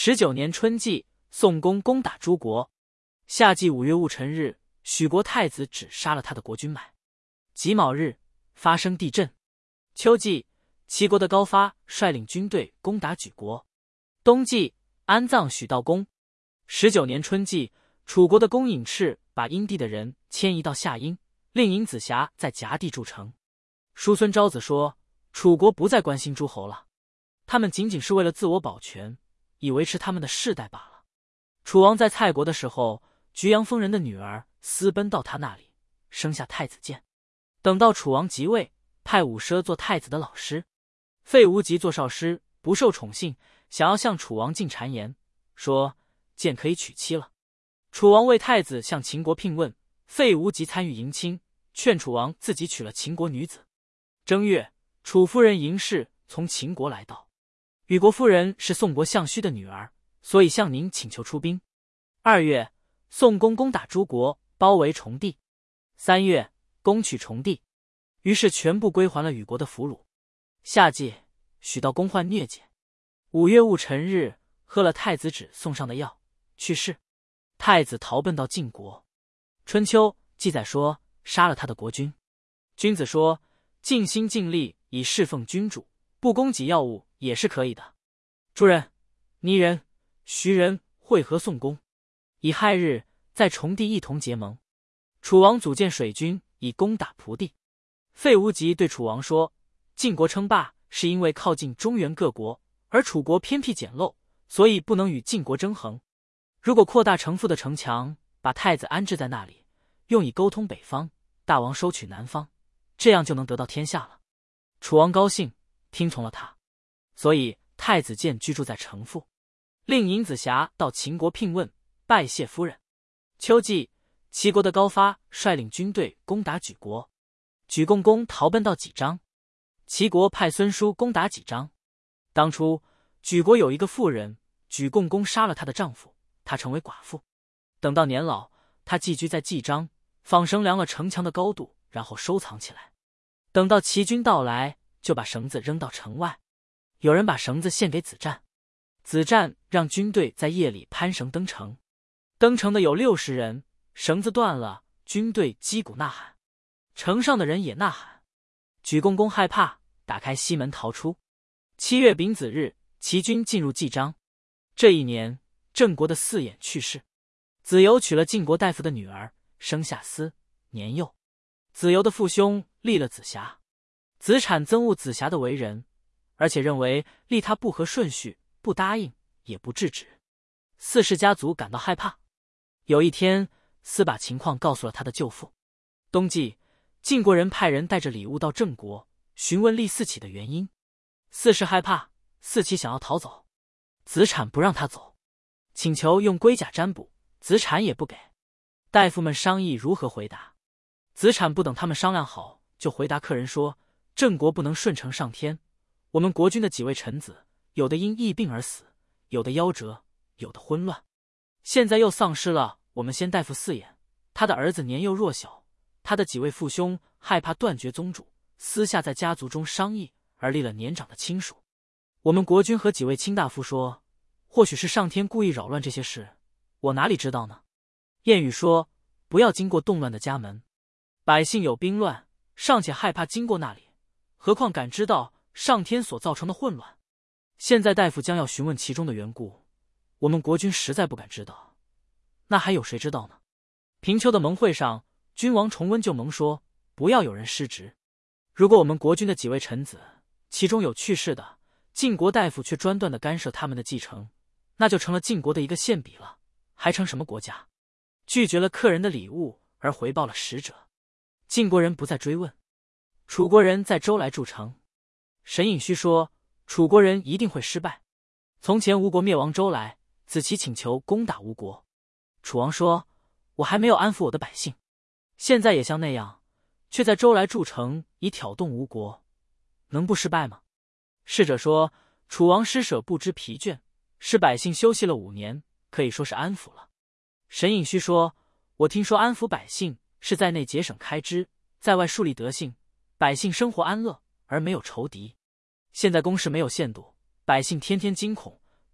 19年春季，宋公攻打诸国。夏季5月戊辰日，许国太子只杀了他的国君买。己卯日，发生地震。秋季，齐国的高发率领军队攻打莒国。冬季，安葬许道公。19年春季，楚国的公尹赤把殷地的人迁移到夏阴，令尹子瑕在夹地筑城。叔孙昭子说，楚国不再关心诸侯了，他们仅仅是为了自我保全，以维持他们的世代罢了。楚王在蔡国的时候，莒阳丰人的女儿私奔到他那里，生下太子建。等到楚王即位，派伍奢做太子的老师，费无极做少师，不受宠幸，想要向楚王进谗言，说建可以娶妻了。楚王为太子向秦国聘问，费无极参与迎亲，劝楚王自己娶了秦国女子。正月，楚夫人嬴氏从秦国来到。宇国夫人是宋国相须的女儿，所以向宁请求出兵。2月，宋公攻打诸国，包围崇地。3月，攻取崇地，于是全部归还了宇国的俘虏。夏季，许道公患疟疾，5月戊辰日，喝了太子旨送上的药，去世。太子逃奔到晋国。春秋记载说，杀了他的国君。君子说，尽心尽力以侍奉君主，不供给药物也是可以的。诸人、倪人、徐人会合宋公，以亥日在崇地一同结盟。楚王组建水军以攻打蒲地。费无极对楚王说，晋国称霸是因为靠近中原各国，而楚国偏僻简陋，所以不能与晋国争衡。如果扩大城父的城墙，把太子安置在那里，用以沟通北方，大王收取南方，这样就能得到天下了。楚王高兴，听从了他，所以太子建居住在城父，令尹子瑕到秦国聘问，拜谢夫人。秋季，齐国的高发率领军队攻打莒国，莒共公逃奔到济章。齐国派孙叔攻打济章。当初莒国有一个妇人，莒共公杀了她的丈夫，她成为寡妇。等到年老，她寄居在济章，纺绳量了城墙的高度，然后收藏起来。等到齐军到来，就把绳子扔到城外。有人把绳子献给子战，子战让军队在夜里攀绳登城。登城的有60人，绳子断了，军队击鼓呐喊，城上的人也呐喊。莒共公害怕，打开西门逃出。7月丙子日，齐军进入济章。这一年，郑国的四眼去世。子由娶了晋国大夫的女儿，生下司，年幼。子由的父兄立了子瑕，子产憎恶子瑕的为人，而且认为立他不合顺序，不答应也不制止。司氏家族感到害怕。有一天，司把情况告诉了他的舅父。冬季，晋国人派人带着礼物到郑国，询问立四起的原因。司氏害怕，四起想要逃走，子产不让他走，请求用龟甲占卜，子产也不给。大夫们商议如何回答，子产不等他们商量好，就回答客人说，郑国不能顺承上天，我们国君的几位臣子，有的因疫病而死，有的夭折，有的昏乱，现在又丧失了我们先大夫四眼，他的儿子年幼弱小，他的几位父兄害怕断绝宗主，私下在家族中商议，而立了年长的亲属。我们国君和几位卿大夫说，或许是上天故意扰乱这些事，我哪里知道呢？谚语说，不要经过动乱的家门。百姓有兵乱，尚且害怕经过那里，何况敢知道上天所造成的混乱？现在大夫将要询问其中的缘故，我们国君实在不敢知道，那还有谁知道呢？平丘的盟会上，君王重温旧盟说，不要有人失职。如果我们国君的几位臣子，其中有去世的，晋国大夫却专断地干涉他们的继承，那就成了晋国的一个献比了，还成什么国家？拒绝了客人的礼物，而回报了使者。晋国人不再追问。楚国人在周来筑城。沈尹须说，楚国人一定会失败。从前吴国灭亡周来，子期请求攻打吴国。楚王说，我还没有安抚我的百姓，现在也像那样，却在周来筑城以挑动吴国，能不失败吗？侍者说，楚王施舍不知疲倦，使百姓休息了5年，可以说是安抚了。沈尹须说，我听说安抚百姓是在内节省开支，在外树立德性，百姓生活安乐而没有仇敌。现在公事没有限度，百姓天天惊恐，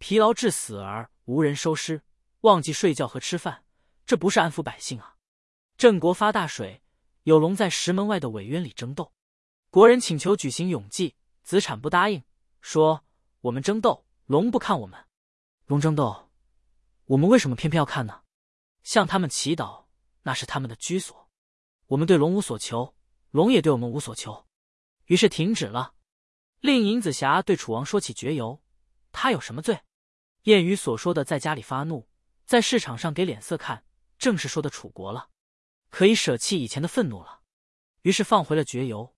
疲劳致死而无人收尸，忘记睡觉和吃饭，这不是安抚百姓啊！郑国发大水，有龙在石门外的苇渊里争斗，国人请求举行永祭，子产不答应，说我们争斗，龙不看我们；龙争斗，我们为什么偏偏要看呢？向他们祈祷，那是他们的居所，我们对龙无所求，龙也对我们无所求。于是停止了。令尹子霞对楚王说起绝游，他有什么罪？谚语所说的在家里发怒，在市场上给脸色看，正是说的楚国了，可以舍弃以前的愤怒了。于是放回了绝游。